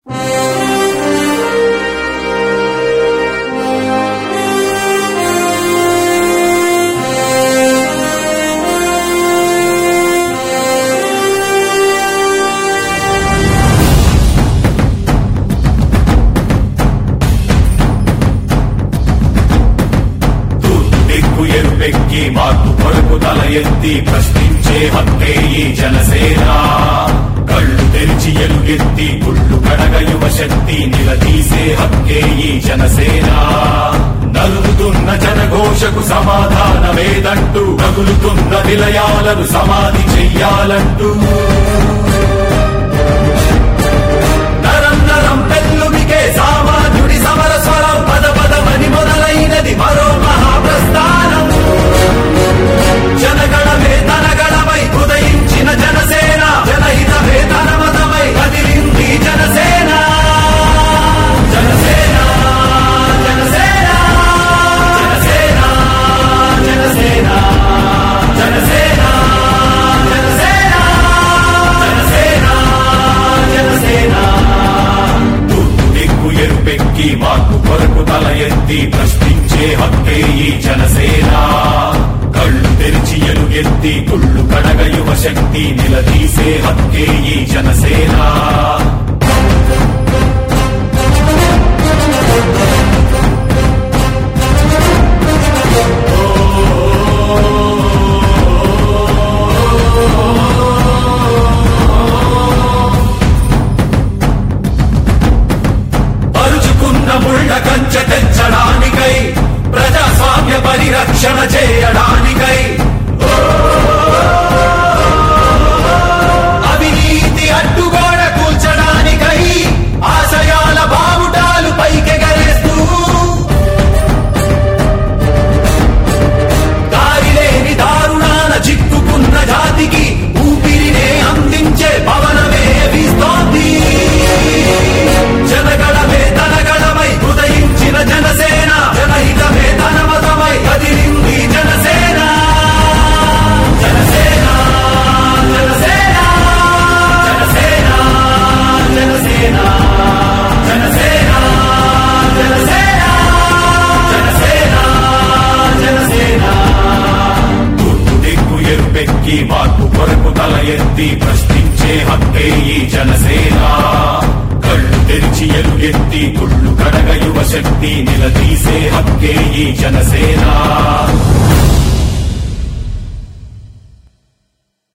ఎరుపెక్కి మార్పు కొరకు తల ఎత్తి ప్రశ్నించే హక్కే ఈ జనసేన. కళ్ళు తెరిచి ఎలుగెత్తి గుళ్ళు కడగ యువ శక్తి నిలదీసే హక్కే ఈ జనసేన. నలుగుతున్న జనఘోషకు సమాధానమేదంటూ తగులుతున్న నిలయాలను సమాధి చెయ్యాలంటూ నరం నరం పెల్లుమికే సామాన్యుడి సమర స్వరం పద పదమని మొదలైనది మరో మహాప్రస్థానం. జనగణమే తనగణమై ఉదయించిన జనసేన, జనహితమే తన మతమై కదిలింది జనసేన. జనసేన జనసేన జనసేన జనసేన జనసేన జనసేన జనసేన జనసేన. తూర్పు దిక్కు ఎరుపెక్కి మార్పు కొరకు తల ఎత్తి ప్రశ్నించే హక్కే ఈ జనసేన. కళ్ళు తెరిచి ఎలుగెత్తి కుళ్ళు కడగ యువ శక్తి నిలదీసే హక్కే ఈ జనసేన. పరుచుకున్న ముళ్ళ కంచె తెచ్చడానికై, ప్రజాస్వామ్య పరిరక్షణ చేయడానికై, అవినీతి అడ్డుగోడ కూల్చడానికై ఆశయాల బావుటాలు పైకెగరేస్తూ దారిలేని దారుణాల చిక్కుకున్న జాతికి ఊపిరినే అందించే పవనమే వీస్తోంది. జనగణమే తనగణమై ఉదయించిన జనసేన, జనహితమే తన మతమై కదిలింది జనసేన. జనసేన జనసేన జనసేన జనసేన జనసేన జనసేన జనసేన జనసేన. తూర్పు దిక్కు ఎరుపెక్కి మార్పు కొరకు తల ఎత్తి ప్రశ్నించే హక్కే ఈ జనసేన. కళ్ళు తెరిచి ఎలుగెత్తి కుళ్ళు కడగ యువ శక్తి నిలదీసే హక్కే ఈ జనసేన.